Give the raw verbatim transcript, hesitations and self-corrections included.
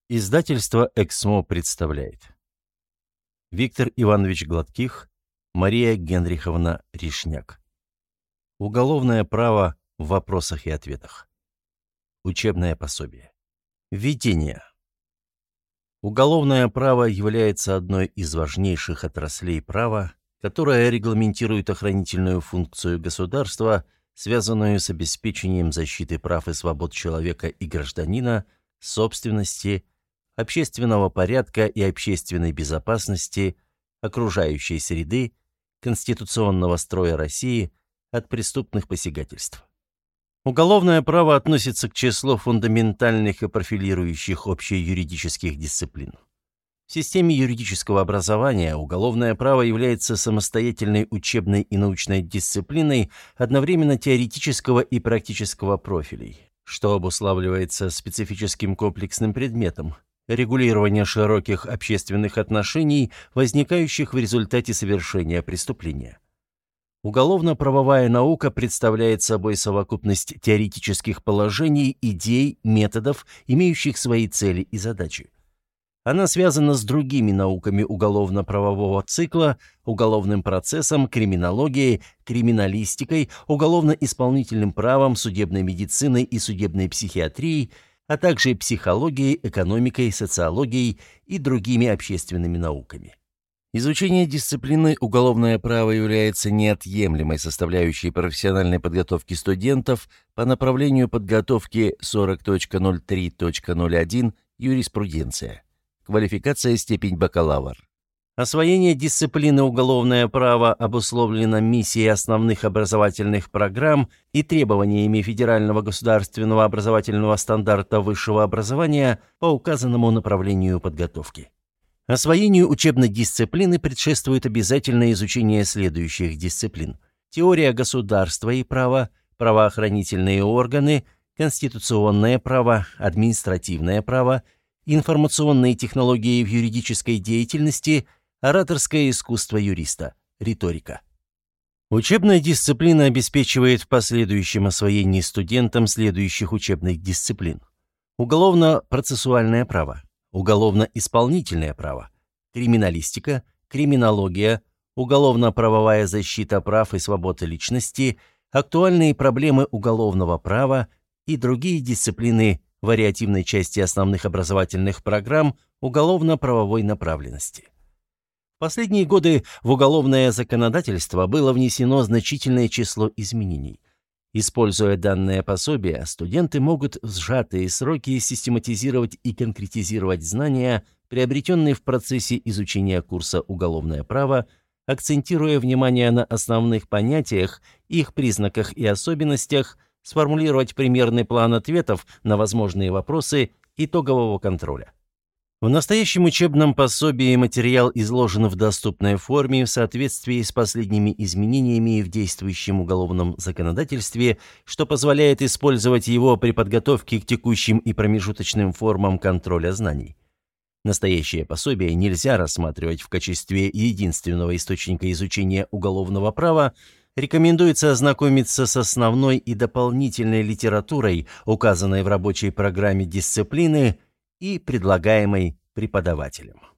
Издательство «Эксмо» представляет. Виктор Иванович Гладких, Мария Генриховна Ришняк. Уголовное право в вопросах и ответах. Учебное пособие. Введение. Уголовное право является одной из важнейших отраслей права, которая регламентирует охранительную функцию государства, связанную с обеспечением защиты прав и свобод человека и гражданина, собственности, общественного порядка и общественной безопасности, окружающей среды, конституционного строя России от преступных посягательств. Уголовное право относится к числу фундаментальных и профилирующих общеюридических дисциплин. В системе юридического образования уголовное право является самостоятельной учебной и научной дисциплиной одновременно теоретического и практического профилей, что обуславливается специфическим комплексным предметом – регулирование широких общественных отношений, возникающих в результате совершения преступления. Уголовно-правовая наука представляет собой совокупность теоретических положений, идей, методов, имеющих свои цели и задачи. Она связана с другими науками уголовно-правового цикла, уголовным процессом, криминологией, криминалистикой, уголовно-исполнительным правом, судебной медициной и судебной психиатрией, а также психологией, экономикой, социологией и другими общественными науками. Изучение дисциплины уголовное право является неотъемлемой составляющей профессиональной подготовки студентов по направлению подготовки сорок точка ноль три точка ноль один юриспруденция. Квалификация степень бакалавр. Освоение дисциплины уголовное право обусловлено миссией основных образовательных программ и требованиями федерального государственного образовательного стандарта высшего образования по указанному направлению подготовки. Освоению учебной дисциплины предшествует обязательное изучение следующих дисциплин: теория государства и права, правоохранительные органы, конституционное право, административное право, информационные технологии в юридической деятельности, ораторское искусство юриста, риторика. Учебная дисциплина обеспечивает в последующем освоении студентам следующих учебных дисциплин: уголовно-процессуальное право, уголовно-исполнительное право, криминалистика, криминология, уголовно-правовая защита прав и свобод личности, актуальные проблемы уголовного права и другие дисциплины вариативной части основных образовательных программ уголовно-правовой направленности. В последние годы в уголовное законодательство было внесено значительное число изменений. Используя данное пособие, студенты могут в сжатые сроки систематизировать и конкретизировать знания, приобретенные в процессе изучения курса «Уголовное право», акцентируя внимание на основных понятиях, их признаках и особенностях, сформулировать примерный план ответов на возможные вопросы итогового контроля. В настоящем учебном пособии материал изложен в доступной форме в соответствии с последними изменениями в действующем уголовном законодательстве, что позволяет использовать его при подготовке к текущим и промежуточным формам контроля знаний. Настоящее пособие нельзя рассматривать в качестве единственного источника изучения уголовного права. Рекомендуется ознакомиться с основной и дополнительной литературой, указанной в рабочей программе дисциплины и предлагаемой преподавателем.